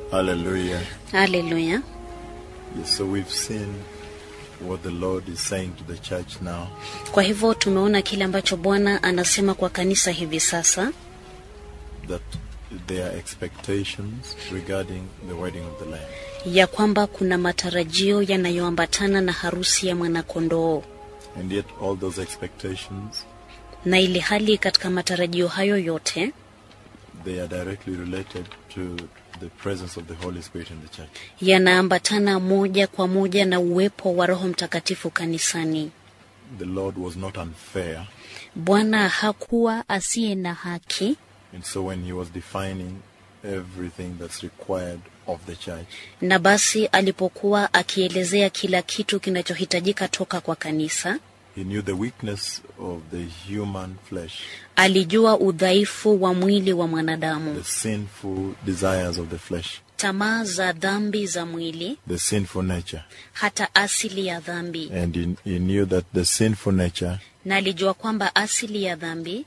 Hallelujah. Hallelujah. Yes, so we've seen what the Lord is saying to the church now. Kwa hivyo tumeona kile ambacho Bwana anasema kwa kanisa hivi sasa. That there are expectations regarding the wedding of the Lamb. Ya kwamba kuna matarajio yanayoambatana na harusi ya mwanakondoo. And yet all those expectations, na ili hali katika matarajio hayo yote, they are directly related to the presence of the Holy Spirit in the church. Yanaambatana moja kwa moja na uwepo wa Roho Mtakatifu kanisani. The Lord was not unfair. Bwana hakuwa asiye na haki. And so when he was defining everything that's required of the church, na basi alipokuwa akielezea kila kitu kinachohitajika toka kwa kanisa, he knew the weakness of the human flesh. Alijua udhaifu wa mwili wa mwanadamu. The sinful desires of the flesh. Tamaa za dhambi za mwili. The sinful nature. Hata asili ya dhambi. And he knew that the sinful nature, na alijua kwamba asili ya dhambi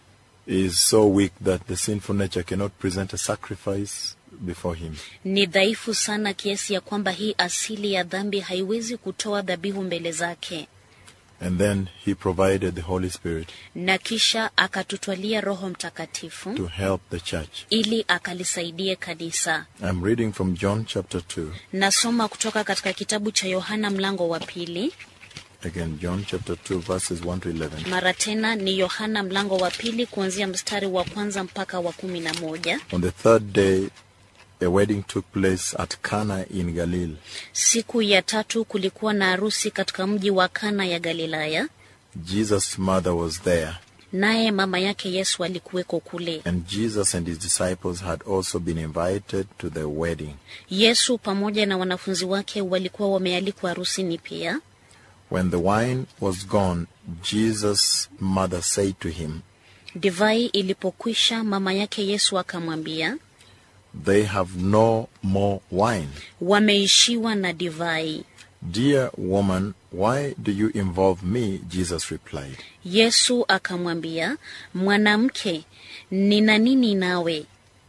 is so weak that the sinful nature cannot present a sacrifice before him. Ni dhaifu sana kiasi ya kwamba hii asili ya dhambi haiwezi kutoa dhabihu mbele zake. And then he provided the Holy Spirit. Na kisha akatutwalia Roho Mtakatifu to help the church. Ili akalisaidie kanisa. I'm reading from John chapter 2. Nasoma kutoka katika kitabu cha Yohana mlango wa 2. Again, John chapter 2 verses 1 to 11. Mara tena ni Yohana mlango wa 2 kuanzia mstari wa 1 mpaka wa 11. On the third day, a wedding took place at Cana in Galilee. Siku ya 3 kulikuwa na harusi katika mji wa Kana ya Galilaya. Jesus' mother was there. Naye mama yake Yesu alikuweko kule. And Jesus and his disciples had also been invited to the wedding. Yesu pamoja na wanafunzi wake walikuwa wamealikwa harusini pia. When the wine was gone, Jesus' mother said to him, divai ilipokwisha, mama yake Yesu akamwambia, they have no more wine. Wameishiwa na divai. Dear woman, why do you involve me? Jesus replied. Yesu akamwambia, mwanamke, nina nini nawe?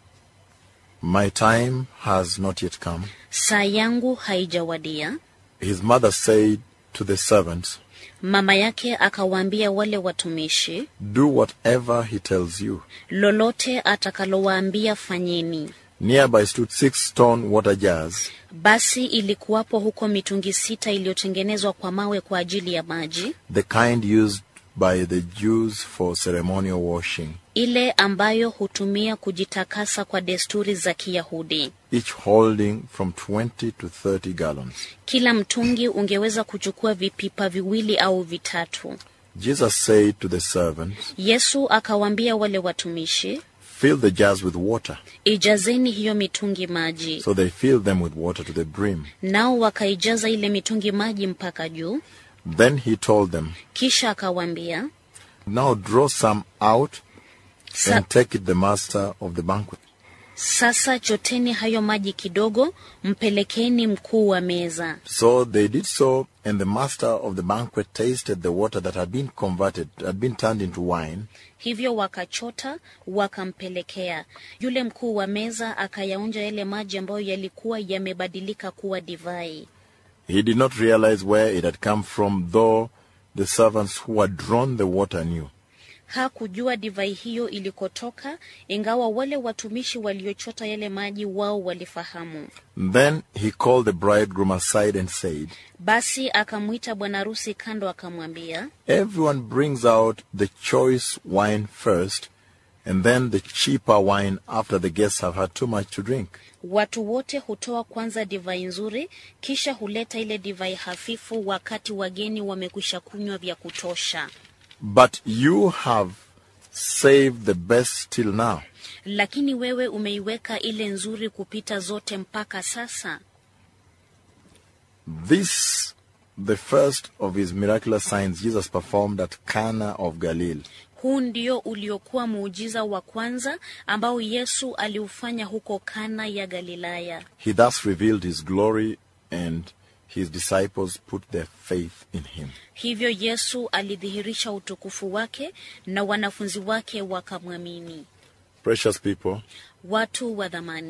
My time has not yet come. Saa yangu haijawadia. His mother said to the servants, mama yake akawaambia wale watumishi, do whatever he tells you. Lolote atakalowaambia fanyeni. Nearby stood 6 stone water jars. Basi ilikuwapo huko mitungi 6 iliyotengenezwa kwa mawe kwa ajili ya maji. The kind used by the Jews for ceremonial washing. Ile ambayo hutumia kujitakasa kwa desturi za Kiyahudi. Each holding from 20 to 30 gallons. Kila mtungi ungeweza kuchukua vipipa 2 au 3. Jesus said to the servants, Yesu akawaambia wale watumishi, fill the jars with water. Ijazeni hiyo mitungi maji. So they filled them with water to the brim. Nao wakaijaza ile mitungi maji mpaka juu. Then he told them, kisha akawaambia, now draw some out and take it the master of the banquet. Sasa choteni hayo maji kidogo, mpelekeni mkuu wa meza. So they did so, and the master of the banquet tasted the water that had been turned into wine. Hivyo wakachota, wakampelekea. Yule mkuu wa meza akayaonja yale maji ambayo yalikuwa yamebadilika kuwa divai. He did not realize where it had come from, though the servants who had drawn the water knew. Hakujua divai hiyo ilikotoka, ingawa wale watumishi waliochota yale maji wao walifahamu. Then he called the bridegroom aside and said, basi akamuita bwana harusi kando akamwambia, everyone brings out the choice wine first, and then the cheaper wine after the guests have had too much to drink. Watu wote hutoa kwanza divai nzuri, kisha huleta ile divai hafifu wakati wageni wamekwisha kunywa vya kutosha. But you have saved the best till now. Lakini wewe umeiweka ile nzuri kupita zote mpaka sasa. This, the first of his miraculous signs Jesus performed at Cana of Galilee. Huu ndio uliokuwa muujiza wa kwanza ambao Yesu aliufanya huko Kana ya Galilaya. He thus revealed his glory, and his disciples put their faith in him. Hivyo Yesu alidhihirisha utukufu wake na wanafunzi wake wakamwamini. Precious people, watu wa dhamani,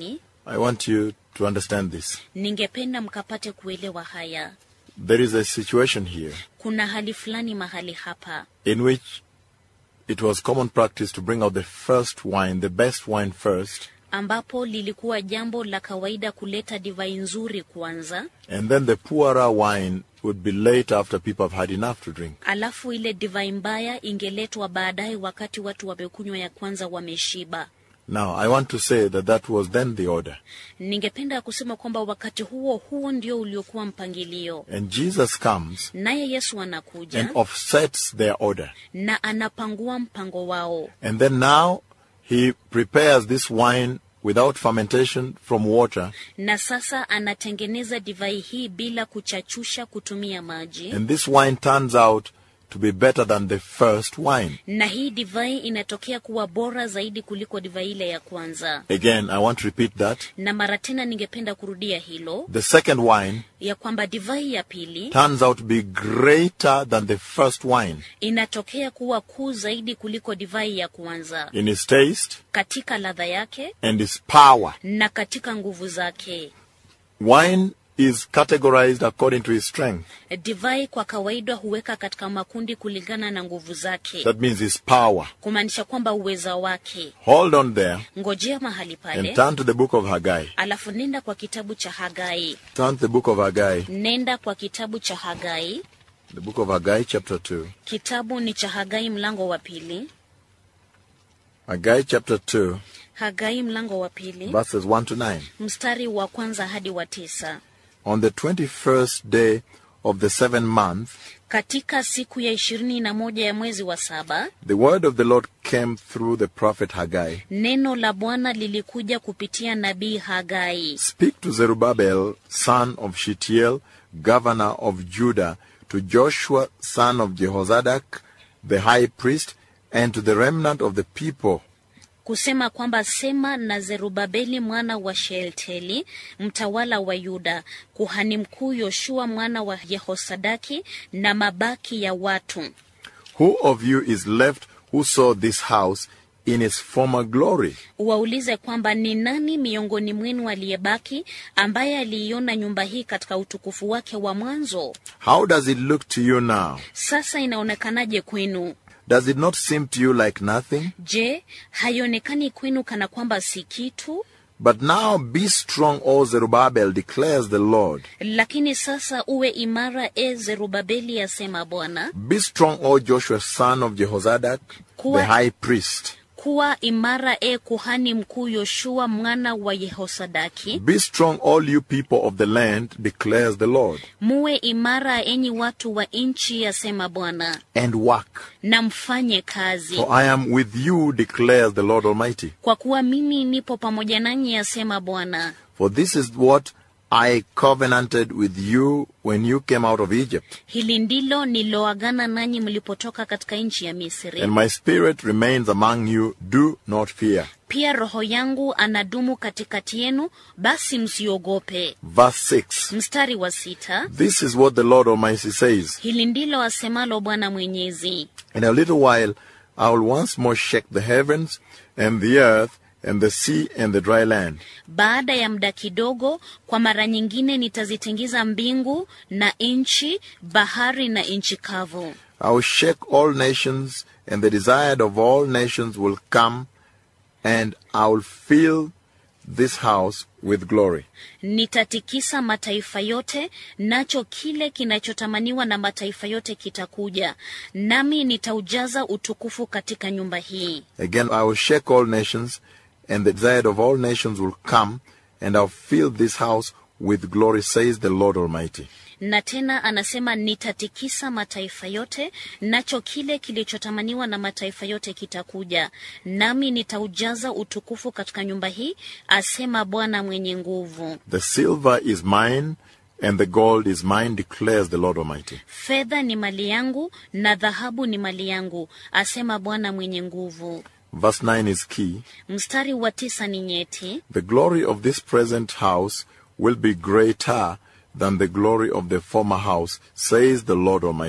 I want you to understand this. Ningependa mkapate kuelewa haya. There is a situation here Kuna hali fulani mahali hapa in which it was common practice to bring out the first wine, the best wine first, ambapo lilikuwa jambo la kawaida kuleta divai nzuri kwanza, and then the poorer wine would be later after people have had enough to drink. alafu ile divai mbaya ingeletwa baadaye wakati watu wamekunywa ya kwanza wameshiba. Now, I want to say that that was then the order. Ningependa kusema kwamba wakati huo ndio uliokuwa mpangilio. And Jesus comes Naye Yesu anakuja and offsets their order. na anapangua mpango wao. And then now, he prepares this wine without fermentation from water. Na sasa anatengeneza divai hii bila kuchachusha kutumia maji. And this wine turns out to be better than the first wine. Na hii divai inatokea kuwa bora zaidi kuliko divai ile ya kwanza. Again, I want to repeat that. Na mara tena ningependa kurudia hilo, The second wine ya kwamba divai ya pili turns out to be greater than the first wine inatokea kuwa kuu zaidi kuliko divai ya kwanza, in its taste katika ladha yake and its power. na katika nguvu zake. Wine is categorized according to its strength. Divai kwa kawaida huweka katika makundi kulingana na nguvu zake. That means its power. Kumaanisha kwamba uweza wake. Hold on there Ngojea mahali and pale. turn to the book of Haggai. Alafu nenda kwa kitabu cha Hagai. Turn to the book of Haggai. Nenda kwa kitabu cha Hagai. The book of Haggai chapter 2. Kitabu ni cha Hagai mlango wa pili. Haggai chapter 2, Hagai mlango wa pili. verses 1 to 9. Mstari wa kwanza hadi wa 9. On the 21st day of the 7th month, Katika siku ya 21 ya mwezi wa 7, the word of the Lord came through the prophet Haggai. neno la Bwana lilikuja kupitia nabii Hagai. Speak to Zerubbabel, son of Shealtiel, governor of Judah, to Joshua, son of Jehozadak, the high priest, and to the remnant of the people. Kusema kwamba sema na Zerubabeli mwana wa Shealtieli, mtawala wa Yuda, kuhani mkuu Yoshua mwana wa Yehosadaki, na mabaki ya watu. Who of you is left who saw this house in its former glory? Waulize kwamba ni nani miongoni mwenu aliyebaki ambaye aliiona nyumba hii katika utukufu wake wa mwanzo? How does it look to you now? Sasa inaonekanaje kwenu? Does it not seem to you like nothing? Je, haionekani kwenu kana kwamba si kitu? But now be strong, O Zerubbabel, declares the Lord. Lakini sasa uwe imara, Zerubabeli, asema Bwana. Be strong, O Joshua, son of Jehozadak, the high priest. Kuwa imara, kuhani mkuu Yoshua mwana wa Yehosadaki. Be strong, all you people of the land, declares the Lord. Muwe imara, enyi watu wa nchi, asema Bwana. And work. Na mfanye kazi. For I am with you, declares the Lord Almighty. Kwa kuwa mimi nipo pamoja nanyi, asema Bwana. For this is what I covenanted with you when you came out of Egypt. Hili ndilo niloagana nanyi mlipotoka katika nchi ya Misri. And my spirit remains among you, do not fear. Pia roho yangu anadumu katikati yenu, basi msiogope. Verse 6. Mstari wa 6. This is what the Lord Almighty says. Hili ndilo asemalo Bwana Mwenyezi. In a little while I will once more shake the heavens and the earth and the sea and the dry land. Baada ya muda kidogo, kwa mara nyingine nitazitingiza mbingu na nchi, bahari na nchi kavu. I will shake all nations, and the desired of all nations will come, and I will fill this house with glory. Nitatikisa mataifa yote, nacho kile kinachotamaniwa na mataifa yote kitakuja, nami nitaujaza utukufu katika nyumba hii. Again, I will shake all nations, and the desired of all nations will come, and I'll fill this house with glory, says the Lord Almighty. Na tena anasema nitatikisa mataifa yote, nacho kile kilichotamaniwa na mataifa yote kitakuja, nami nitaujaza utukufu katika nyumba hii, asema Bwana mwenye nguvu. The silver is mine, and the gold is mine, declares the Lord Almighty. Fedha ni mali yangu na dhahabu ni mali yangu, asema Bwana mwenye nguvu. Verse 9 is key. Mstari wa 9 ni nyeti. The glory of this present house will be greater than the glory of the former house, says the Lord Almighty.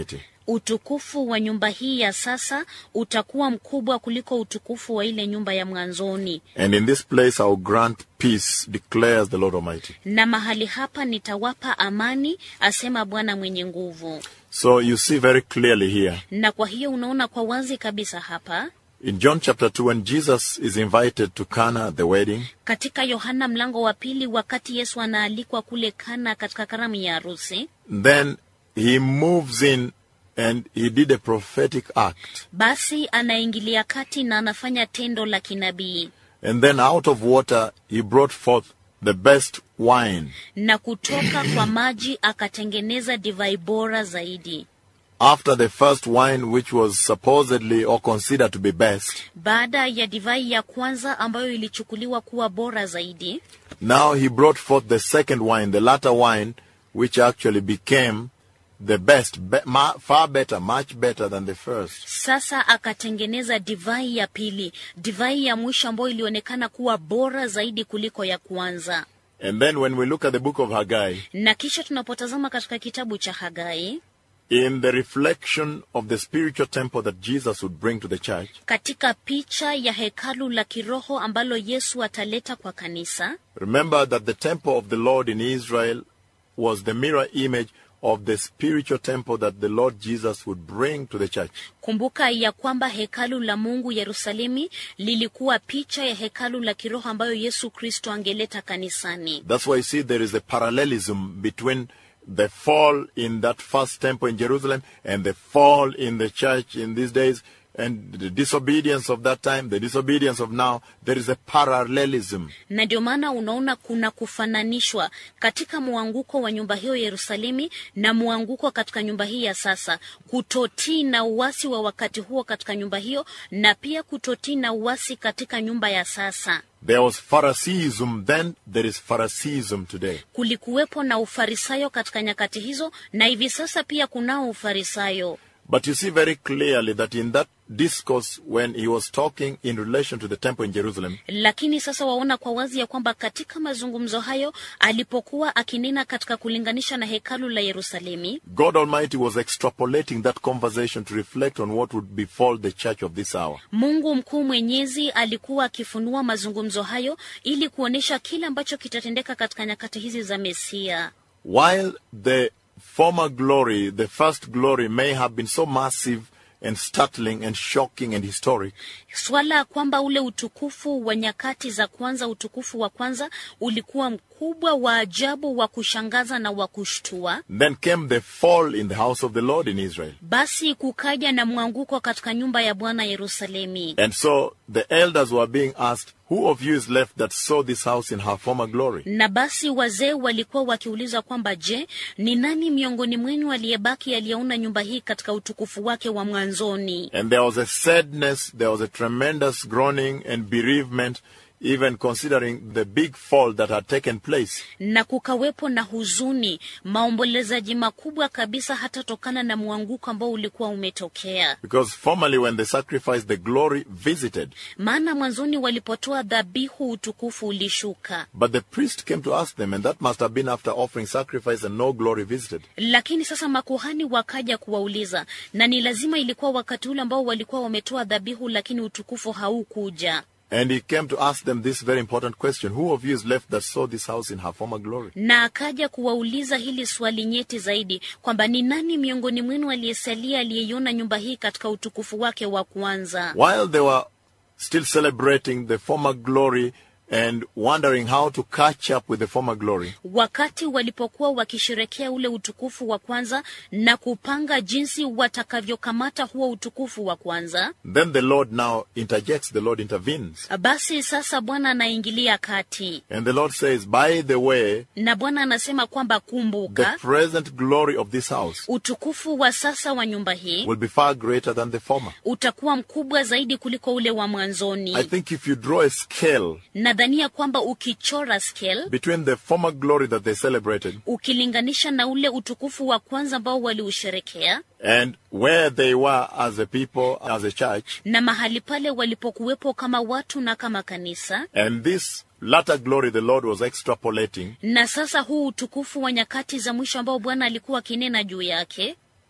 Utukufu wa nyumba hii ya sasa utakuwa mkubwa kuliko utukufu wa ile nyumba ya mwanzoni. And in this place I will grant peace, declares the Lord Almighty. Na mahali hapa nitawapa amani, asema Bwana mwenye nguvu. So you see very clearly here. Na kwa hiyo unaona kwa wazi kabisa hapa. In John chapter 2, when Jesus is invited to Cana at the wedding, katika Yohana mlango wa 2, wakati Yesu anaalikwa kule Kana katika karamu ya harusi, then he moves in and he did a prophetic act. Basi anaingilia kati na anafanya tendo la kinabii. And then out of water he brought forth the best wine. Na kutoka kwa maji akatengeneza divai bora zaidi. After the first wine, which was supposedly or considered to be best, baada ya divai ya kwanza ambayo ilichukuliwa kuwa bora zaidi, now he brought forth the second wine, the latter wine, which actually became the best, far better, much better than the first. Sasa akatengeneza divai ya pili, divai ya mwisho ambayo ilionekana kuwa bora zaidi kuliko ya kwanza. And then when we look at the book of Haggai, na kisha tunapotazama katika kitabu cha Hagai, in the reflection of the spiritual temple that Jesus would bring to the church, katika picha ya hekalu la kiroho ambalo Yesu ataleta kwa kanisa, remember that the temple of the Lord in Israel was the mirror image of the spiritual temple that the Lord Jesus would bring to the church. Kumbuka ya kwamba hekalu la Mungu Yerusalemu lilikuwa picha ya hekalu la kiroho ambayo Yesu Kristo angeleta kanisani. That's why you see there is a parallelism between the fall in that first temple in Jerusalem and the fall in the church in these days, and the disobedience of that time, the disobedience of now. There is a parallelism. Na ndio maana unaona kuna kufananishwa katika muanguko wa nyumba hiyo Yerusalemu na muanguko katika nyumba hii ya sasa, kutotii na uasi wa wakati huo katika nyumba hiyo, na pia kutotii na uasi katika nyumba ya sasa. There was Phariseeism then, there is Phariseeism today. Kulikuwepo na ufarisayo katika nyakati hizo, na hivi sasa pia kunao ufarisayo. But you see very clearly that in that discourse, when he was talking in relation to the temple in Jerusalem, lakini sasa waona kwa wazi ya kwamba katika mazungumzo hayo alipokuwa akinena katika kulinganisha na hekalu la Yerusalemu, God Almighty was extrapolating that conversation to reflect on what would befall the church of this hour. Mungu mkuu mwenyezi alikuwa akifunua mazungumzo hayo ili kuonesha kile ambacho kitatendeka katika nyakati hizi za Mesia. While the former glory, the first glory, may have been so massive and startling and shocking and historic, swala kwamba ule utukufu wa nyakati za kwanza, utukufu wa kwanza ulikuwa mkubwa, wa ajabu, wa kushangaza na wa kushtua, then came the fall in the house of the Lord in Israel. Basi kukaja na mwanguko katika nyumba ya Bwana Yerusalemu. And so the elders were being asked, who of you is left that saw this house in her former glory? Na basi wazee walikuwa wakiuliza kwamba, je, ni nani miongoni mwenu aliyebaki aliyeona nyumba hii katika utukufu wake wa mwanzoni? And there was a sadness, there was a tremendous groaning and bereavement, even considering the big fall that had taken place. Na kukawepo na huzuni, maombolezaji makubwa kabisa, hata tokana na mwanguko ambao ulikuwa umetokea. Because formerly when they sacrificed, the glory visited. Maana mwanzoni walipotoa dhabihu, utukufu ulishuka. But the priest came to ask them, and that must have been after offering sacrifice and no glory visited. Lakini sasa makuhani wakaja kuwauliza, na ni lazima ilikuwa wakati ule ambao walikuwa wametoa dhabihu lakini utukufu haukuja. And he came to ask them this very important question, who of you is left that saw this house in her former glory? Na akaja kuwauliza hili swali nyeti zaidi, kwamba ni nani miongoni mwenu aliyesalia aliyeiona nyumba hii katika utukufu wake wa kwanza? While they were still celebrating the former glory and wondering how to catch up with the former glory, wakati walipokuwa wakisherekea ule utukufu wa kwanza na kupanga jinsi watakavyokamata huo utukufu wa kwanza, then the Lord now interjects, the Lord intervenes. Basi sasa Bwana anaingilia kati. And the Lord says, by the way, na Bwana anasema kwamba kumbuka, the present glory of this house utukufu wa sasa wa nyumba hii will be far greater than the former. utakuwa mkubwa zaidi kuliko ule wa mwanzoni. I think if you draw a scale, nadhania kwamba ukichora scale between the former glory that they celebrated, ukilinganisha na ule utukufu wa kwanza ambao waliusherekea, and where they were as a people, as a church, na mahali pale walipokuwepo kama watu na kama kanisa, and this latter glory the Lord was extrapolating, na sasa huu utukufu wa nyakati za mwisho ambao Bwana alikuwa kinena juu yake,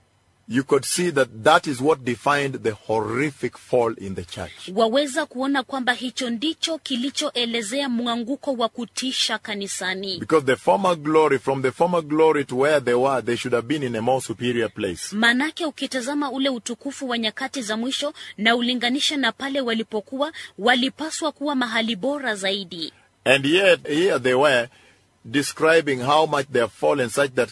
you could see that that is what defined the horrific fall in the church. Waweza kuona kwamba hicho ndicho kilichoelezea mwanguko wa kutisha kanisani. Because the former glory, from the former glory to where they were, they should have been in a more superior place. Manake ukitazama ule utukufu wa nyakati za mwisho na ulinganisha na pale walipokuwa, walipaswa kuwa mahali bora zaidi. And yet, here they were describing how much they have fallen, such that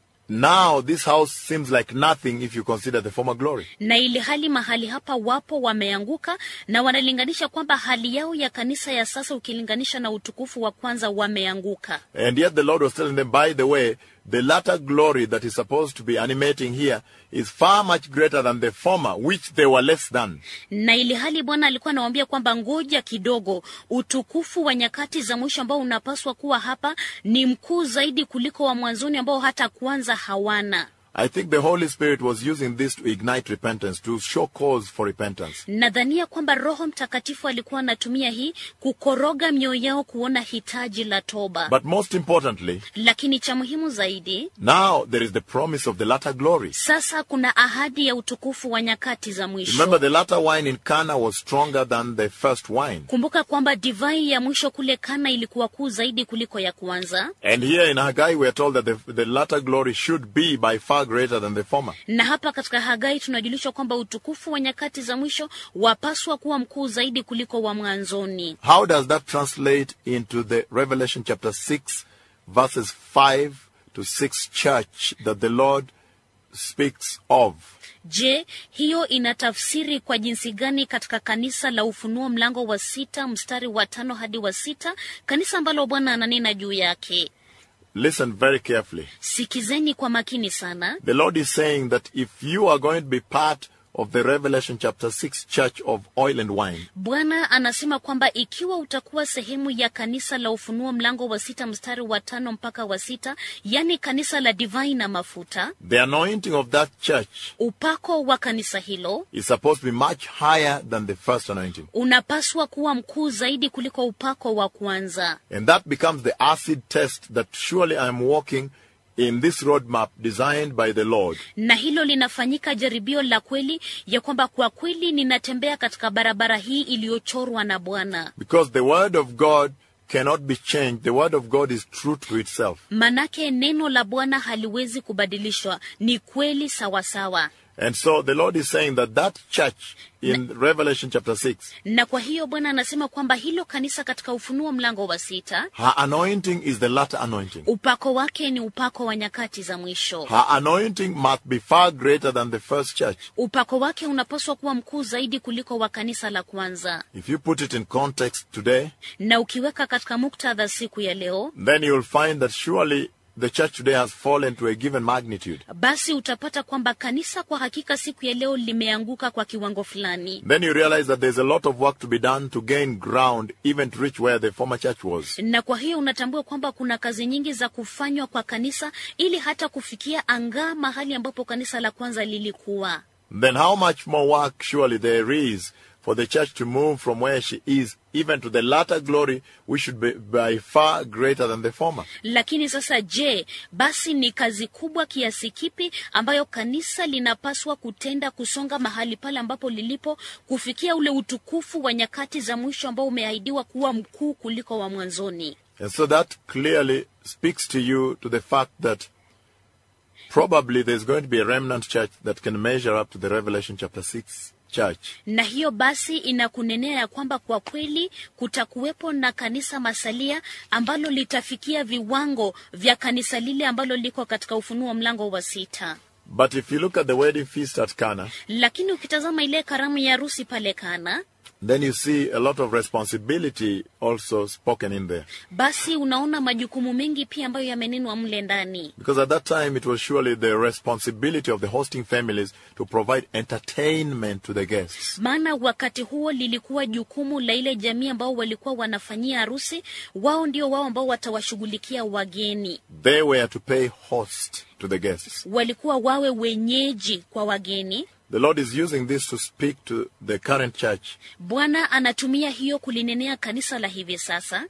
now this house seems like nothing if you consider the former glory. Na ili hali mahali hapa wapo wameanguka, na wanalinganisha kwamba hali yao ya kanisa ya sasa ukilinganisha na utukufu wa kwanza wameanguka. And yet the Lord was telling them, by the way, the latter glory that is supposed to be animating here is far much greater than the former, which they were less than. Na ili hali Bwana alikuwa anawaambia kwamba ngoja kidogo, utukufu wa nyakati za mwisho ambao unapaswa kuwa hapa ni mkuu zaidi kuliko wa mwanzoni ambao hata kwanza hawana. I think the Holy Spirit was using this to ignite repentance, to show cause for repentance. Nadhania kwamba Roho Mtakatifu alikuwa anatumia hii kukoroga mioyo yao kuona hitaji la toba. But most importantly, lakini cha muhimu zaidi, now there is the promise of the latter glory. Sasa kuna ahadi ya utukufu wa nyakati za mwisho. Remember, the latter wine in Cana was stronger than the first wine. Kumbuka kwamba divai ya mwisho kule Kana ilikuwa kuu zaidi kuliko ya kwanza. And here in Haggai we are told that the latter glory should be by far greater than the former. Na hapa katika Hagai tunajulishwa kwamba utukufu wa nyakati za mwisho wapaswa kuwa mkuu zaidi kuliko wa mwanzoni. How does that translate into the Revelation chapter 6 verses 5 to 6 church that the Lord speaks of? Je, hiyo inatafsiri kwa jinsi gani katika kanisa la Ufunuo mlango wa 6 mstari wa 5 hadi wa 6, kanisa ambalo Bwana ananena juu yake? Listen very carefully. Sikizeni kwa makini sana. The Lord is saying that if you are going to be part of the Revelation chapter 6 church of oil and wine, Bwana anasema kwamba ikiwa utakuwa sehemu ya kanisa la Ufunuo mlango wa 6 mstari wa 5 mpaka wa 6, yani kanisa la divai na mafuta, the anointing of that church upako wa kanisa hilo is supposed to be much higher than the first anointing. Unapaswa kuwa mkuu zaidi kuliko upako wa kwanza. And that becomes the acid test that surely I am walking in this roadmap designed by the Lord. Na hilo linafanyika jaribio la kweli ya kwamba kwa kweli ninatembea katika barabara hii iliyochorwa na Bwana. Because the word of God cannot be changed. The word of God is true to itself. Manake neno la Bwana haliwezi kubadilishwa, ni kweli sawa sawa. And so the Lord is saying that that church in Revelation chapter 6, na kwa hiyo Bwana anasema kwamba hilo kanisa katika Ufunuo mlango wa 6, her anointing is the latter anointing. upako wake ni upako wa nyakati za mwisho. Her anointing must be far greater than the first church. Upako wake unapaswa kuwa mkuu zaidi kuliko wa kanisa la kwanza. If you put it in context today, na ukiweka katika muktadha siku ya leo, then you will find that surely the church today has fallen to a given magnitude. Basi utapata kwamba kanisa kwa hakika siku ya leo limeanguka kwa kiwango fulani. Then you realize that there's a lot of work to be done to gain ground, even to reach where the former church was. Na kwa hiyo unatambua kwamba kuna kazi nyingi za kufanywa kwa kanisa ili hata kufikia anga mahali ambapo kanisa la kwanza lilikuwa. Then how much more work surely there is for the church to move from where she is even to the latter glory, which should be by far greater than the former. Lakini sasa je, basi ni kazi kubwa kiasi kipi ambayo kanisa linapaswa kutenda kusonga mahali pale ambapo lilipo kufikia ule utukufu wa nyakati za mwisho ambao umeahidiwa kuwa mkuu kuliko wa mwanzoni. And so that clearly speaks to you to the fact that probably there's going to be a remnant church that can measure up to the Revelation chapter 6 church. Na hiyo basi inakunenea ya kwamba kwa kweli kutakuwepo na kanisa masalia ambalo litafikia viwango vya kanisa lile ambalo liko katika Ufunuo mlango wa 6. But if you look at the wedding feast at Cana, lakini ukitazama ile karamu ya harusi pale Kana, then you see a lot of responsibility also spoken in there. Basi unaona majukumu mengi pia ambayo yamenenwa mle ndani. Because at that time it was surely the responsibility of the hosting families to provide entertainment to the guests. Maana wakati huo lilikuwa jukumu la ile jamii ambao walikuwa wanafanyia harusi, wao ndio wao ambao watawashughulikia wageni. They were to pay host to the guests. Walikuwa wawe wenyeji kwa wageni. The Lord is using this to speak to the current church. Bwana anatumia hiyo kulinenea kanisa la hivi sasa.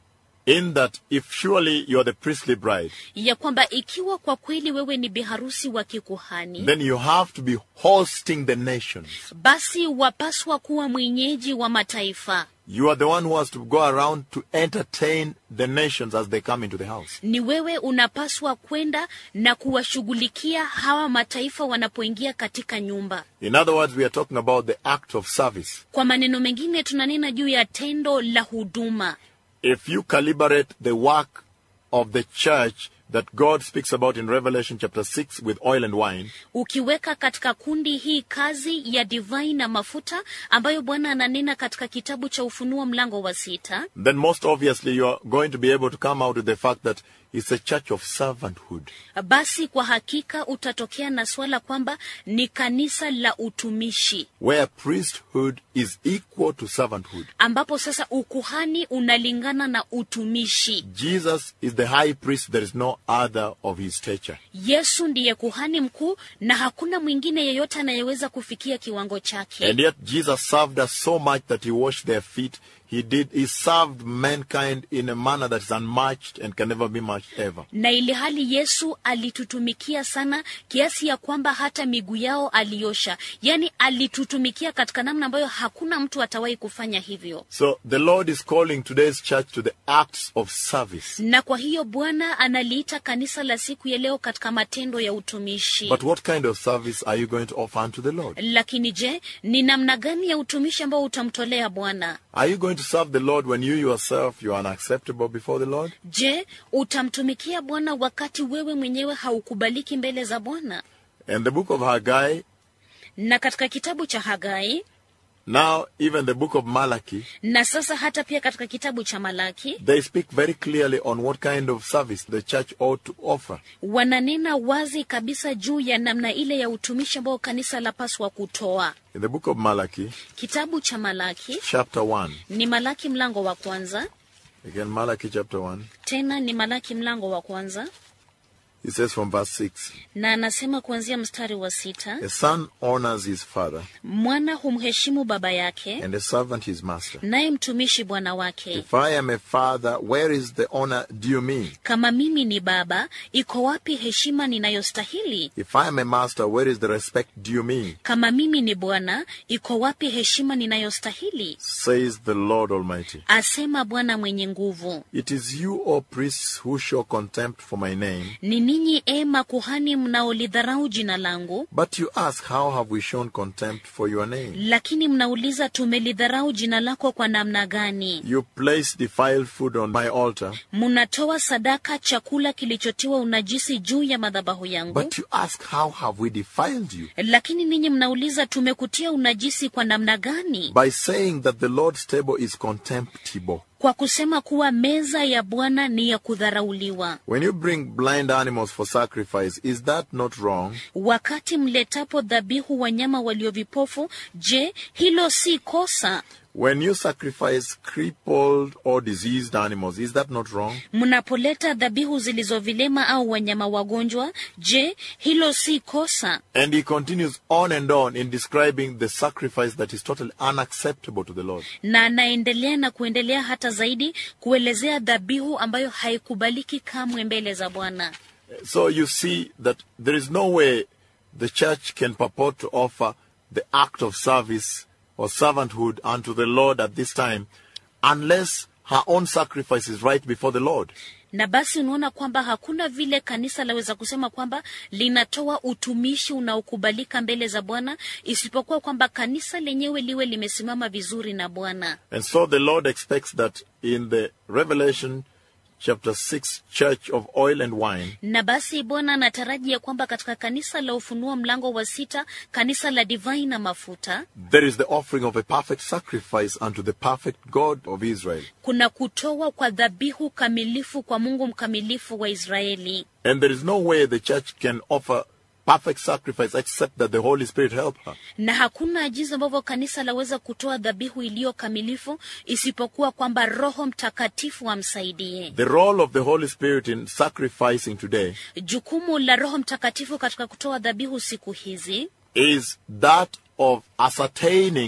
in that if surely you are the priestly bride, ya kwamba ikiwa kwa kweli wewe ni biharusi wa kikuhani, then you have to be hosting the nations. basi wapaswa kuwa mwenyeji wa mataifa. You are the one who has to go around to entertain the nations as they come into the house. Ni wewe unapaswa kwenda na kuwashughulikia hawa mataifa wanapoingia katika nyumba. In other words, we are talking about the act of service. Kwa maneno mengine tunanena juu ya tendo la huduma. If you calibrate the work of the church that God speaks about in Revelation chapter 6 with oil and wine, Ukiweka katika kundi hii kazi ya divai na mafuta ambayo Bwana ananena katika kitabu cha Ufunuo mlango wa 6, then most obviously you are going to be able to come out with the fact that it's a church of servanthood. basi kwa hakika utatokea na swala kwamba ni kanisa la utumishi, Where priesthood is equal to servanthood. ambapo sasa ukuhani unalingana na utumishi. Jesus is the high priest, there is no other of his stature. Yesu ndiye kuhani mkuu na hakuna mwingine yeyote anayeweza kufikia kiwango chake. And yet Jesus served us so much that he washed their feet. He served mankind in a manner that is unmatched and can never be matched ever. Na ili hali Yesu alitutumikia sana kiasi ya kwamba hata miguu yao aliosha. Yani alitutumikia katika namna ambayo hakuna mtu atawahi kufanya hivyo. So the Lord is calling today's church to the acts of service. Na kwa hiyo Bwana analiita kanisa la siku ya leo katika matendo ya utumishi. But what kind of service are you going to offer unto the Lord? Lakini je, ni namna gani ya utumishi ambao utamtolea Bwana? Are you going to serve the Lord when you yourself, you are unacceptable before the Lord? Je, utamtumikia Bwana wakati wewe mwenyewe haukubaliki mbele za Bwana? And the book of Haggai, Na katika kitabu cha Hagai, now even the book of Malachi, na sasa hata pia katika kitabu cha Malaki, they speak very clearly on what kind of service the church ought to offer. wananena wazi kabisa juu ya namna ile ya utumishi ambao kanisa lapaswa kutoa. In the book of Malachi, Kitabu cha Malaki, chapter 1. ni Malaki mlango wa kwanza, Again, Malachi chapter 1. tena ni Malaki mlango wa kwanza, It says from verse 6, na anasema kuanzia mstari wa 6, a son honors his father, mwana humheshimu baba yake, and a servant his master. naye mtumishi bwana wake. If I am a father, where is the honor due me? Kama mimi ni baba, iko wapi heshima ninayostahili? If I am a master, where is the respect due me? Kama mimi ni bwana, iko wapi heshima ninayostahili? Says the Lord Almighty. Asema Bwana mwenye nguvu. It is you, O priests, who show contempt for my name. Ni ninyi makuhani mnaolidharau jina langu. But you ask, how have we shown contempt for your name? Lakini mnauliza tumelidharau jina lako kwa namna gani? You place defiled food on my altar. Mnatoa sadaka chakula kilichotiwa unajisi juu ya madhabahu yangu. But you ask, how have we defiled you? Lakini ninyi mnauliza tumekutia unajisi kwa namna gani? By saying that the Lord's table is contemptible. Kwa kusema kuwa meza ya Bwana ni ya kudharauliwa. When you bring blind animals for sacrifice, is that not wrong? Wakati mletapo dhabihu wanyama waliovipofu, je, hilo si kosa? When you sacrifice crippled or diseased animals, is that not wrong? Mnapoleta dhabihu zilizovilema au wanyama wagonjwa, je, hilo si kosa? And he continues on and on in describing the sacrifice that is totally unacceptable to the Lord. Na anaendelea na kuendelea hata zaidi kuelezea dhabihu ambayo haikubaliki kamwe mbele za Bwana. So you see that there is no way the church can purport to offer the act of service or servanthood unto the Lord at this time unless her own sacrifice is right before the Lord. Na basi unaona kwamba hakuna vile kanisa laweza kusema kwamba linatoa utumishi unaokubalika mbele za Bwana isipokuwa kwamba kanisa lenyewe liwe limesimama vizuri na Bwana. And so the Lord expects that in the Revelation chapter 6 church of oil and wine, Na basi Bwana anatarajia kwamba katika kanisa la Ufunuo mlango wa 6, kanisa la divai na mafuta, there is the offering of a perfect sacrifice unto the perfect God of Israel. kuna kutoa kwa dhabihu kamilifu kwa Mungu mkamilifu wa Israeli. And there is no way the church can offer perfect sacrifice except that the Holy Spirit help her. Na hakuna jinsi ambavyo kanisa laweza kutoa dhabihu iliyo kamilifu isipokuwa kwamba Roho Mtakatifu amsaidie. The role of the Holy Spirit in sacrificing today Jukumu la Roho Mtakatifu katika kutoa dhabihu siku hizi is that of ascertaining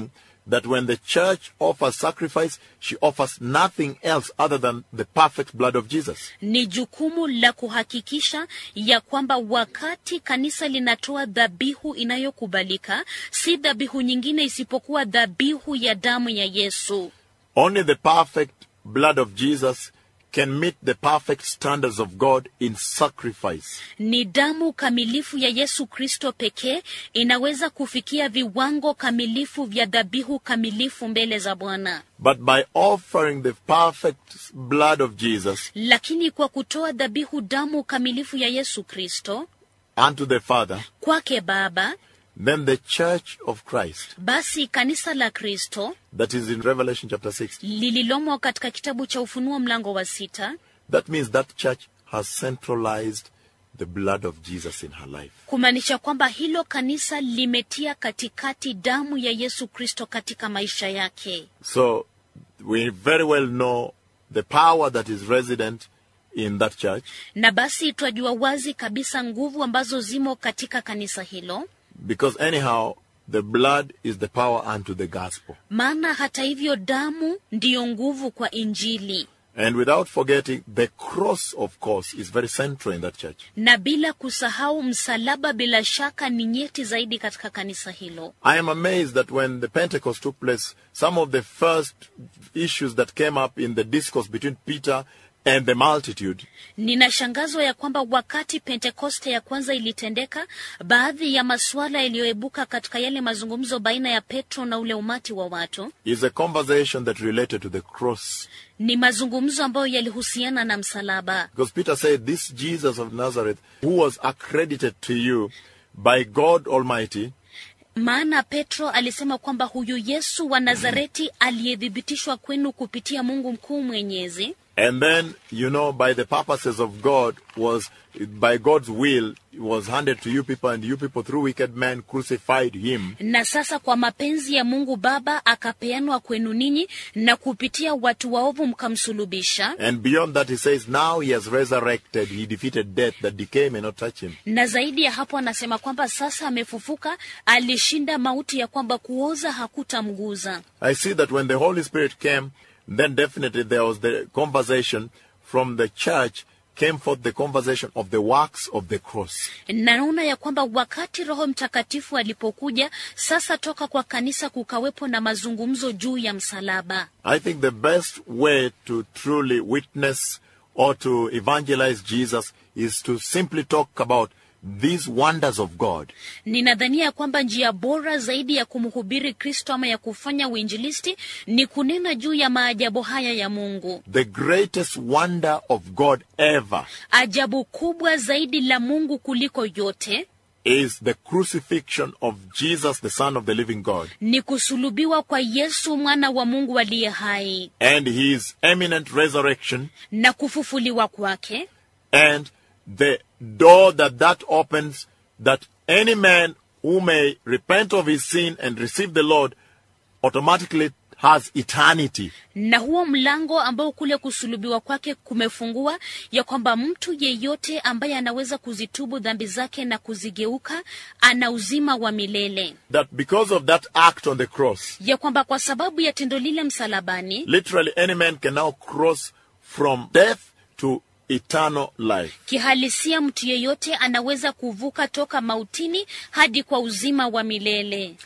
that when the church offers sacrifice, she offers nothing else other than the perfect blood of Jesus. Ni jukumu la kuhakikisha ya kwamba wakati kanisa linatoa dhabihu inayokubalika, si dhabihu nyingine isipokuwa dhabihu ya damu ya Yesu. Only the perfect blood of Jesus can meet the perfect standards of God in sacrifice. Ni damu kamilifu ya Yesu Kristo pekee inaweza kufikia viwango kamilifu vya dhabihu kamilifu mbele za Bwana. But by offering the perfect blood of Jesus, lakini kwa kutoa dhabihu damu kamilifu ya Yesu Kristo unto the Father, kwake Baba, then the church of Christ, basi kanisa la Kristo, that is in Revelation chapter 6, lililomo katika kitabu cha Ufunuo mlango wa 6, that means that church has centralized the blood of Jesus in her life. Kumaanisha kwamba hilo kanisa limetia katikati damu ya Yesu Kristo katika maisha yake. So we very well know the power that is resident in that church. Na basi twajua wazi kabisa nguvu ambazo zimo katika kanisa hilo. Because anyhow, the blood is the power unto the gospel. Maana hata hivyo damu ndiyo nguvu kwa Injili. And without forgetting, the cross, of course, is very central in that church. Na bila kusahau msalaba bila shaka ni nyeti zaidi katika kanisa hilo. I am amazed that when the Pentecost took place, some of the first issues that came up in the discourse between Peter and the multitude, ninashangazwa ya kwamba wakati Pentekoste ya kwanza ilitendeka, baadhi ya masuala yaliyoibuka katika yale mazungumzo baina ya Petro na ule umati wa watu, is a conversation that related to the cross. Ni mazungumzo ambayo yalihusiana na msalaba. Because Peter said, this Jesus of Nazareth, who was accredited to you by God Almighty, maana Petro alisema kwamba huyu Yesu wa Nazareti aliyethibitishwa kwenu kupitia Mungu mkuu mwenyezi. And then, you know, by the purposes of God, was by God's will, was handed to you people, and you people through wicked men crucified him. Na sasa kwa mapenzi ya Mungu Baba akapeanwa kwenu ninyi, na kupitia watu waovu mkamsulubisha. And beyond that he says, now he has resurrected, he defeated death, that decay may not touch him. Na zaidi ya hapo anasema kwamba sasa amefufuka, alishinda mauti ya kwamba kuoza hakutamguza. I see that when the Holy Spirit came, then definitely there was the conversation from the church, came forth the conversation of the works of the cross. Naona ya kwamba wakati Roho Mtakatifu alipokuja, sasa toka kwa kanisa kukawepo na mazungumzo juu ya msalaba. I think the best way to truly witness or to evangelize Jesus is to simply talk about these wonders of God. Ninadhania kwamba njia bora zaidi ya kumhubiri Kristo ama ya kufanya uinjilisti ni kunena juu ya maajabu haya ya Mungu. The greatest wonder of God ever. Ajabu kubwa zaidi la Mungu kuliko yote is the crucifixion of Jesus, the Son of the living God. Ni kusulubiwa kwa Yesu mwana wa Mungu aliye hai. And his eminent resurrection. Na kufufuliwa kwake. And the door that opens, that any man who may repent of his sin and receive the Lord automatically has eternity. Na huo mlango ambao kule kusulubiwa kwake kumefungua, ya kwamba mtu yeyote ambaye anaweza kuzitubu dhambi zake na kuzigeuka ana uzima wa milele. That because of that act on the cross, ya kwamba kwa sababu ya tendo lile msalabani, literally any man can now cross from death to eternal life. Kihalisia mtu yeyote anaweza kuvuka toka mautini hadi kwa uzima wa milele.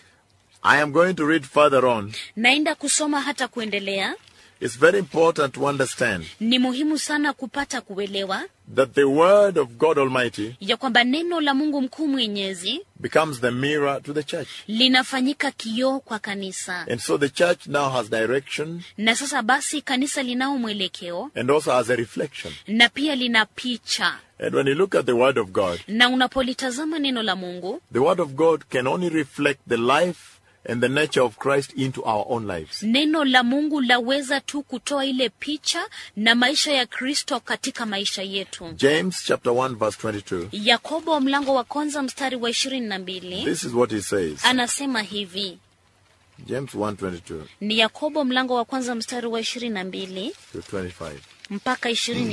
I am going to read further on. Naenda kusoma hata kuendelea. It's very important to understand. Ni muhimu sana kupata kuelewa that the word of God Almighty ya kwamba neno la Mungu mkuu mwenyezi becomes the mirror to the church. Linafanyika kioo kwa kanisa. And so the church now has direction. Na sasa basi kanisa linao mwelekeo. And also has a reflection. Na pia lina picha. And when you look at the word of God, na unapolitazama neno la Mungu, the word of God can only reflect the life and the nature of Christ into our own lives. Neno la Mungu laweza tu kutoa ile picha na maisha ya Kristo katika maisha yetu. James chapter 1 verse 22. Yakobo mlango wa kwanza mstari wa 22. This is what he says. Anasema hivi. James 1:22. Ni Yakobo mlango wa kwanza mstari wa 22 to 25. mpaka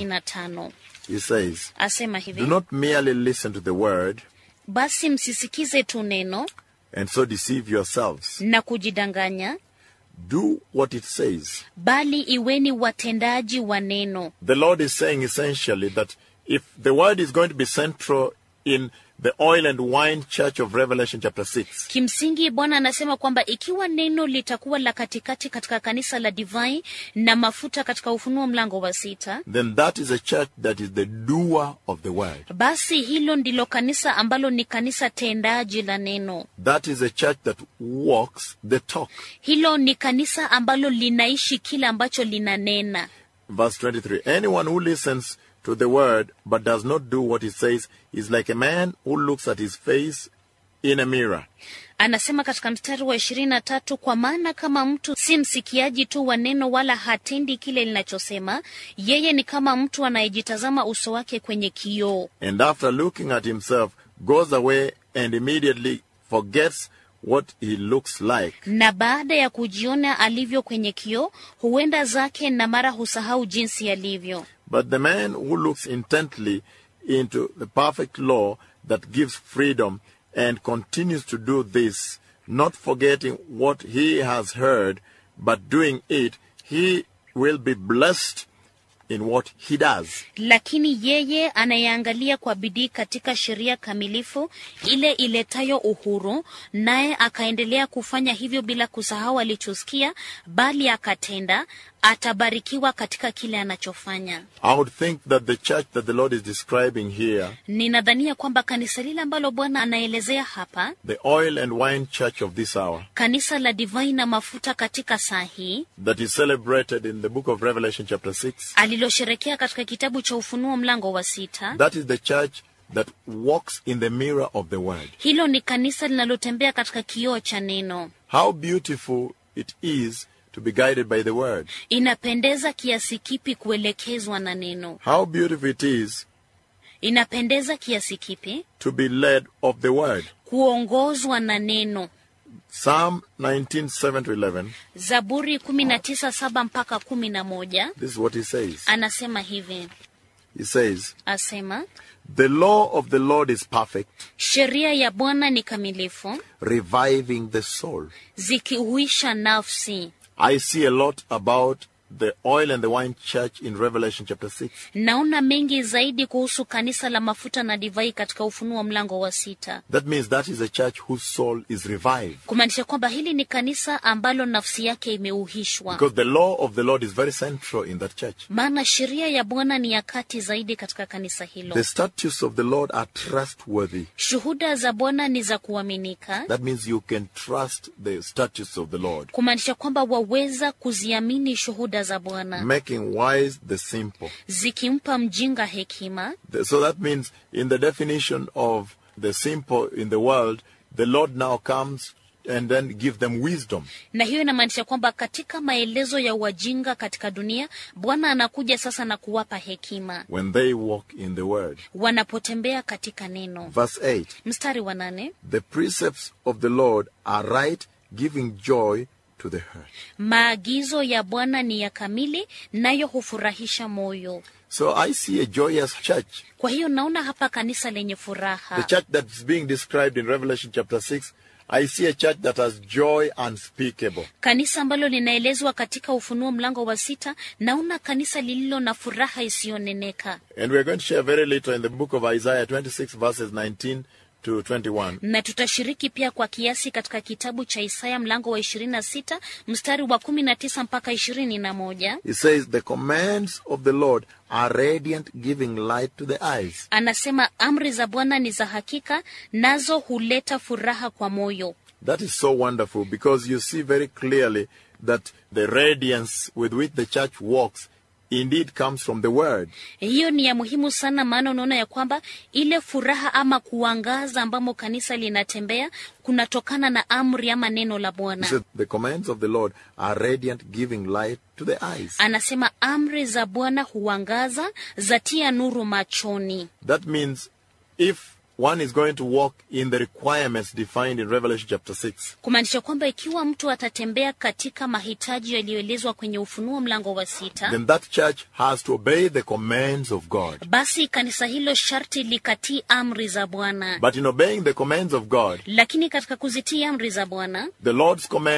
25. He says, asema hivi. Do not merely listen to the word. Basi msisikize tu neno. And so deceive yourselves. Na kujidanganya. do what it says. bali iweni watendaji wa neno. The Lord is saying essentially that if the word is going to be central in the oil and wine church of Revelation chapter 6, Kimsingi Bwana anasema kwamba ikiwa neno litakuwa la katikati katika kanisa la divai na mafuta katika Ufunuo mlango wa 6, then that is a church that is the doer of the word. basi hilo ndilo kanisa ambalo ni kanisa tendaji la neno. That is a church that walks the talk. Hilo ni kanisa ambalo linaishi kile ambacho linanena. Verse 23, anyone who listens to the word but does not do what it says is like a man who looks at his face in a mirror. Anasema katika mstari wa 23, kwa maana kama mtu si msikiaji tu wa neno wala hatendi kile linachosema, yeye ni kama mtu anayejitazama uso wake kwenye kioo. And after looking at himself, goes away and immediately forgets what he looks like. Na baada ya kujiona alivyo kwenye kioo, huenda zake na mara husahau jinsi alivyo. But the man who looks intently into the perfect law that gives freedom and continues to do this, not forgetting what he has heard, but doing it, he will be blessed in what he does. Lakini yeye anayeangalia kwa bidii katika sheria kamilifu ile iletayo uhuru, naye akaendelea kufanya hivyo bila kusahau alichosikia, bali akatenda, atabarikiwa katika kile anachofanya. I would think that the church that the Lord is describing here, Ninadhania kwamba kanisa lile ambalo Bwana anaelezea hapa, the oil and wine church of this hour, kanisa la divai na mafuta katika saa hii, that is celebrated in the book of Revelation chapter 6, alilosherekea katika kitabu cha Ufunuo mlango wa 6, that is the church that walks in the mirror of the word. hilo ni kanisa linalotembea katika kioo cha neno. How beautiful it is to be guided by the word. Inapendeza kiasi kipi kuelekezwa na neno. How beautiful it is Inapendeza kiasi kipi to be led of the word. kuongozwa na neno. Psalm 19:7-11. Zaburi 19:7 mpaka 11. This is what he says. Anasema hivi. He says, Asema, the law of the Lord is perfect, sheria ya Bwana ni kamilifu, reviving the soul. zikihuisha nafsi. I see a lot about the oil and the wine church in Revelation chapter 6. Naona mengi zaidi kuhusu kanisa la mafuta na divai katika Ufunuo mlango wa 6. That means that is a church whose soul is revived. Kumaanisha kwamba hili ni kanisa ambalo nafsi yake imeuhishwa. Because the law of the Lord is very central in that church. Maana sheria ya Bwana ni ya kati zaidi katika kanisa hilo. The statutes of the Lord are trustworthy. Shuhuda za Bwana ni za kuaminika. That means you can trust the statutes of the Lord. Kumaanisha kwamba waweza kuziamini shuhuda za Bwana. Making wise the simple. Zikimpa mjinga hekima. So that means in the definition of the simple in the world, the Lord now comes and then give them wisdom. Na hiyo inamaanisha kwamba katika maelezo ya wajinga katika dunia, Bwana anakuja sasa na kuwapa hekima. When they walk in the word. Wanapotembea katika neno. Verse 8. Mstari wa 8. The precepts of the Lord are right, giving joy to the heart. Maagizo ya Bwana ni ya kamili, nayo hufurahisha moyo. So I see a joyous church. Kwa hiyo naona hapa kanisa lenye furaha. The church that's being described in Revelation chapter 6, I see a church that has joy unspeakable. Kanisa ambalo linaelezwa katika Ufunuo mlango wa 6, naona kanisa lililo na furaha isiyoneneka. And we're going to share very little in the book of Isaiah 26 verses 19 to 21. Na tutashiriki pia kwa kiasi katika kitabu cha Isaya mlango wa 26 mstari wa 19 mpaka 21. It says, the commands of the Lord are radiant, giving light to the eyes. Anasema amri za Bwana ni za hakika, nazo huleta furaha kwa moyo. That is so wonderful because you see very clearly that the radiance with which the church walks indeed comes from the word. Hiyo ni ya muhimu sana, maana unaona ya kwamba ile furaha ama kuangaza ambamo kanisa linatembea kunatokana na amri ama neno la Bwana. So the commands of the Lord are radiant, giving light to the eyes. Anasema amri za Bwana huangaza, zatia nuru machoni. That means if one is going to walk in the requirements defined in Revelation chapter 6, Kumaanisha kwamba ikiwa mtu atatembea katika mahitaji yaliyoelezwa kwenye Ufunuo mlango wa 6, then that church has to obey the commands of God. basi kanisa hilo sharti likatii amri za Bwana. But in obeying the commands of God, Lakini katika kuzitii amri za Bwana, the Lord's command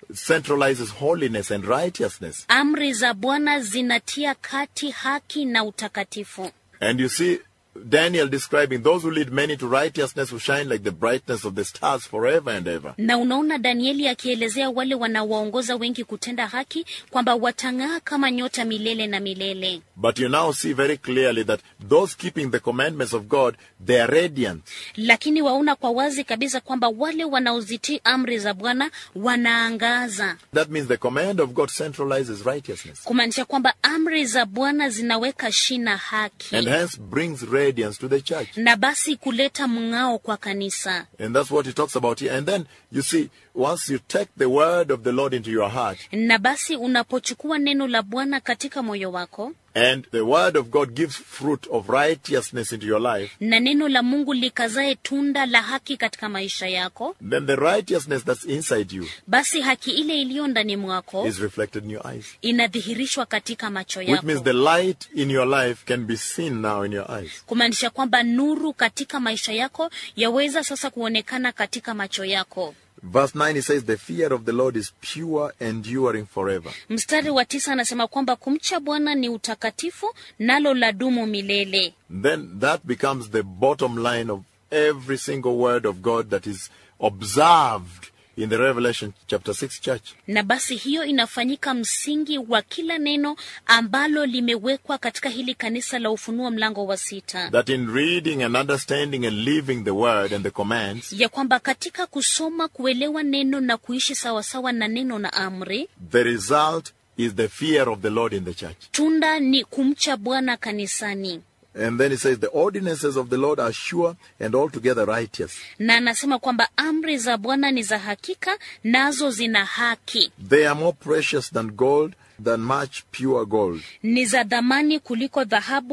centralizes holiness and righteousness. Amri za Bwana zinatia kati haki na utakatifu. And you see Daniel describing those who lead many to righteousness will shine like the brightness of the stars forever and ever. Na unaona Danieli akielezea wale wanaowaongoza wengi kutenda haki kwamba watang'aa kama nyota milele na milele. But you now see very clearly that those keeping the commandments of God, they are radiant. Lakini waona kwa wazi kabisa kwamba wale wanaozitii amri za Bwana wanaangaza. That means the command of God centralizes righteousness. Kumaanisha kwamba amri za Bwana zinaweka shina haki. And hence brings radiance to the church. Na basi kuleta mng'ao kwa kanisa. And that's what he talks about here. And then you see, once you take the word of the Lord into your heart, na basi unapochukua neno la Bwana katika moyo wako, and the word of God gives fruit of righteousness into your life, na neno la Mungu likazae tunda la haki katika maisha yako, then the righteousness that's inside you, basi haki ile iliyo ndani mwako, is reflected in your eyes. Inadhihirishwa katika macho yako. Which means the light in your life can be seen now in your eyes. Kumaanisha kwamba nuru katika maisha yako yaweza sasa kuonekana katika macho yako. Verse 9, it says, the fear of the Lord is pure, enduring forever. Mstari wa 9 anasema kwamba kumcha Bwana ni utakatifu, nalo ladumu milele. Then that becomes the bottom line of every single word of God that is observed in the Revelation chapter 6 church. Na basi hiyo inafanyika msingi wa kila neno ambalo limewekwa katika hili kanisa la Ufunuo mlango wa 6. That in reading and understanding and living the word and the commands, ya kwamba katika kusoma, kuelewa neno na kuishi sawasawa na neno na amri, the result is the fear of the Lord in the church. Tunda ni kumcha Bwana kanisani. And then it says the ordinances of the Lord are sure and altogether righteous. Na anasema kwamba amri za Bwana ni za hakika, nazo zina haki. They are more precious than gold, than much pure gold. Ni za dhamani kuliko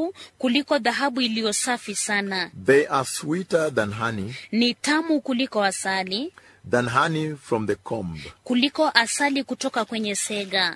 dhahabu iliyo safi sana. They are sweeter than honey. Ni tamu kuliko asali. Than honey from the comb. Kuliko asali kutoka kwenye sega.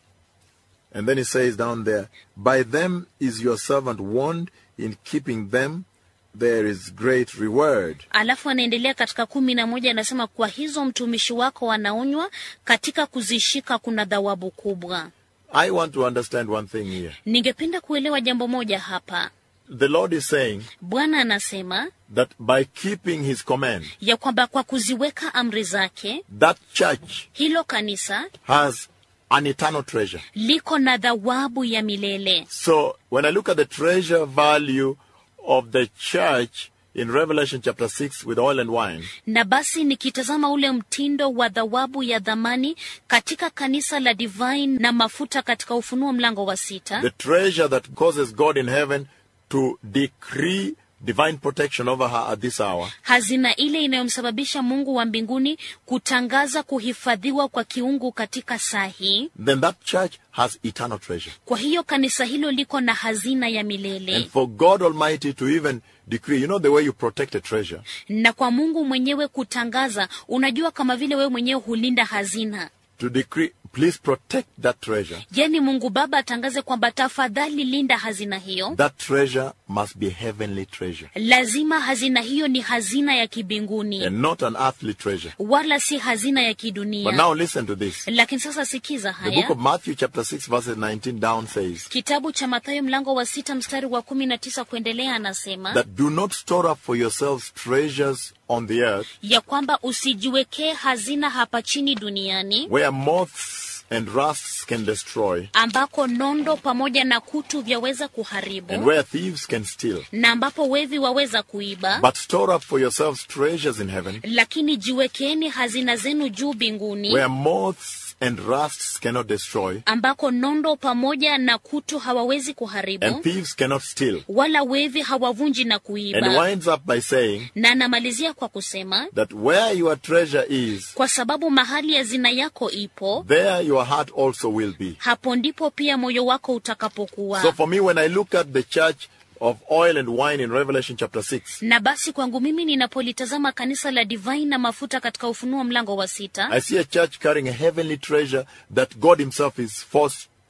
And then it says down there, by them is your servant warned, in keeping them there is great reward. Alafu anaendelea katika 11 anasema kwa hizo mtumishi wako wanaonywa, katika kuzishika kuna thawabu kubwa. I want to understand one thing here. Ningependa kuelewa jambo moja hapa. The Lord is saying, Bwana anasema, that by keeping his command, ya kwamba kwa kuziweka amri zake, that church, hilo kanisa, has an eternal treasure. Liko na thawabu ya milele. So when I look at the treasure value of the church in Revelation chapter 6 with oil and wine, na basi nikitazama ule mtindo wa thawabu ya dhamani katika kanisa la divine na mafuta katika Ufunuo mlango wa 6, the treasure that causes God in heaven to decree divine protection over her at this hour, hazina ile inayomsababisha Mungu wa mbinguni kutangaza kuhifadhiwa kwa kiungu katika saa hii, then that church has eternal treasure. Kwa hiyo kanisa hilo liko na hazina ya milele. And for God Almighty to even decree, you know the way you protect a treasure. Na kwa Mungu mwenyewe kutangaza, unajua kama vile wewe mwenyewe hulinda hazina. To decree, please protect that treasure. Yani Mungu Baba atangaze kwamba tafadhali linda hazina hiyo. That treasure must be heavenly treasure. Lazima hazina hiyo ni hazina ya kibinguni. And not an earthly treasure. Wala si hazina ya kidunia. But now listen to this. Lakini sasa sikiza haya. The book of Matthew chapter 6 verses 19 down says, Kitabu cha Mathayo mlango wa 6 mstari wa 19 kuendelea anasema, that do not store up for yourselves treasures on the earth, ya kwamba usijiwekee hazina hapa chini duniani, where moths and rusts can destroy, ambako nondo pamoja na kutu vyaweza kuharibu, and where thieves can steal. Na ambapo wevi waweza kuiba. But store up for yourselves treasures in heaven, lakini jiwekeeni hazina zenu juu mbinguni, where moths and rusts cannot destroy, ambako nondo pamoja na kutu hawawezi kuharibu, and thieves cannot steal. Wala wevi hawavunji na kuiba. And winds up by saying, na anamalizia kwa kusema, that where your treasure is, kwa sababu mahali hazina yako ipo, there your heart also will be. Hapo ndipo pia moyo wako utakapokuwa. So for me, when I look at the church of oil and wine in Revelation chapter 6, na basi kwangu mimi ninapolitazama kanisa la divine na mafuta katika Ufunuo mlango wa 6, I see a church carrying a heavenly treasure that God himself is forced to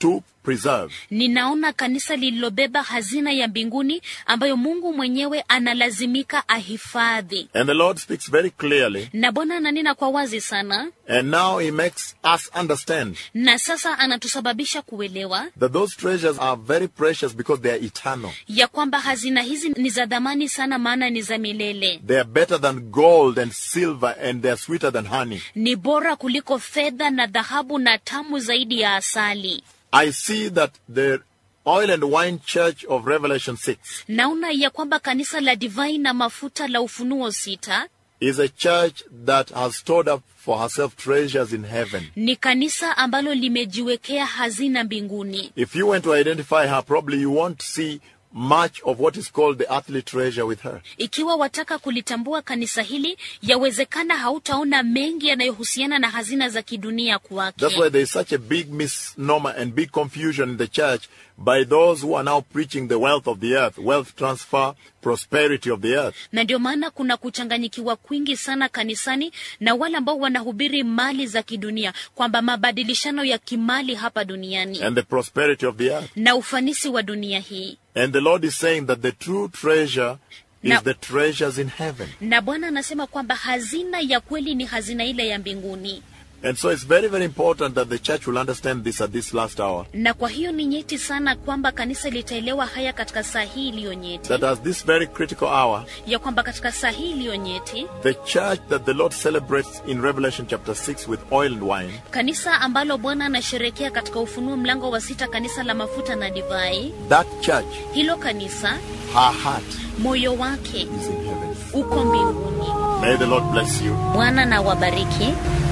preserve. Ninaona kanisa lililobeba hazina ya mbinguni ambayo Mungu mwenyewe analazimika ahifadhi. And the Lord speaks very clearly. Na Bwana ananena kwa wazi sana. And now he makes us understand Na sasa anatusababisha kuelewa that those treasures are very precious because they are eternal. ya kwamba hazina hizi ni za dhamani sana, maana ni za milele. They are better than gold and silver, and they are sweeter than honey. Ni bora kuliko fedha na dhahabu na tamu zaidi ya asali. I see that the oil and wine church of Revelation 6 Naona ya kwamba kanisa la divai na mafuta la Ufunuo 6 is a church that has stored up for herself treasures in heaven. ni kanisa ambalo limejiwekea hazina mbinguni. If you want to identify her, probably you won't see much of what is called the earthly treasure with her. Ikiwa wataka kulitambua kanisa hili, yawezekana hautaona mengi yanayohusiana na hazina za kidunia kwake. That's why there is such a big misnomer and big confusion in the church by those who are now preaching the wealth of the earth, wealth transfer, prosperity of the earth. Na ndio maana kuna kuchanganyikiwa kwingi sana kanisani na wale ambao wanahubiri mali za kidunia, kwamba mabadilishano ya kimali hapa duniani And the prosperity of the earth. na ufanisi wa dunia hii. And the Lord is saying that the true treasure is Now- the treasures in heaven. Na Bwana anasema kwamba hazina ya kweli ni hazina ile ya mbinguni. And so it's very, very important that the church will understand this at this last hour. Na kwa hiyo ni nyeti sana kwamba kanisa litaelewa haya katika saa hii iliyo nyeti. That at this very critical hour, Ya kwamba katika saa hii iliyo nyeti, the church that the Lord celebrates in Revelation chapter 6 with oil and wine, kanisa ambalo Bwana anasherehekea katika Ufunuo mlango wa 6, kanisa la mafuta na divai, that church, hilo kanisa, her heart moyo wake is in heaven. uko mbinguni. May the Lord bless you. Bwana na wabariki.